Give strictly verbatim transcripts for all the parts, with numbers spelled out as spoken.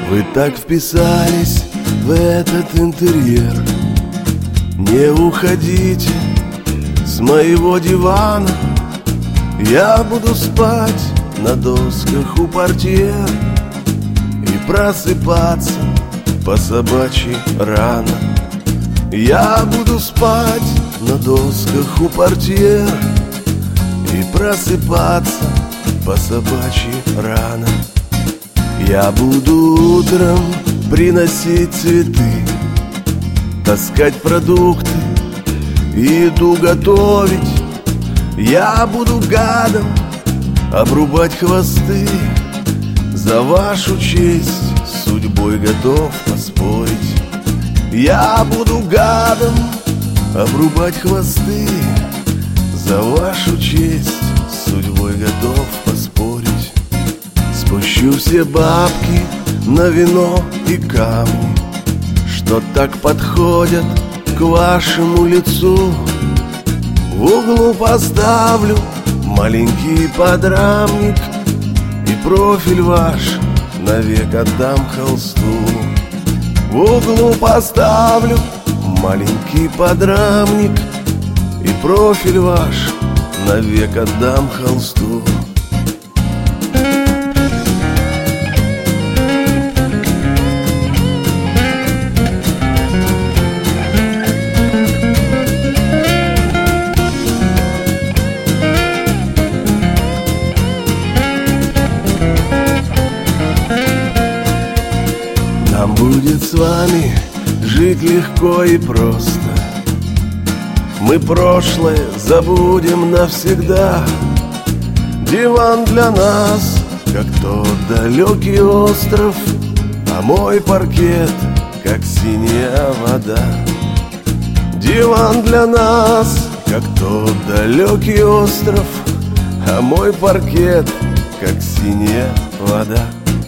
Вы так вписались в этот интерьер. Не уходите с моего дивана. Я буду спать на досках у портьер и просыпаться по собачьи рано. Я буду спать на досках у портьер и просыпаться по собачьи рано. Я буду утром приносить цветы, таскать продукты и еду готовить. Я буду гадом обрубать хвосты. За вашу честь с судьбой готов поспорить. Я буду гадом обрубать хвосты. За вашу честь с судьбой готов поспорить. Спущу все бабки на вино и камни, что так подходят к вашему лицу. В углу поставлю маленький подрамник и профиль ваш навек отдам холсту. В углу поставлю маленький подрамник и профиль ваш навек отдам холсту. Нам будет с вами жить легко и просто. Мы прошлое забудем навсегда. Диван для нас, как тот далекий остров, а мой паркет, как синяя вода. Диван для нас, как тот далекий остров, а мой паркет, как синяя вода.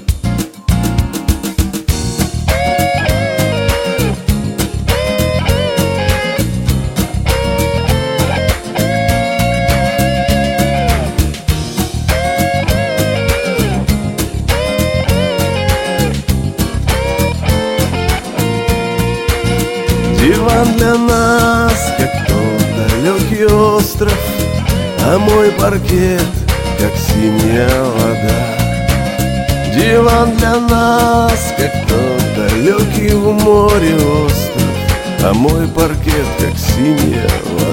Диван для нас, как тот далекий остров, а мой паркет, как синяя вода. Диван для нас, как тот далекий в море остров, а мой паркет, как синяя вода.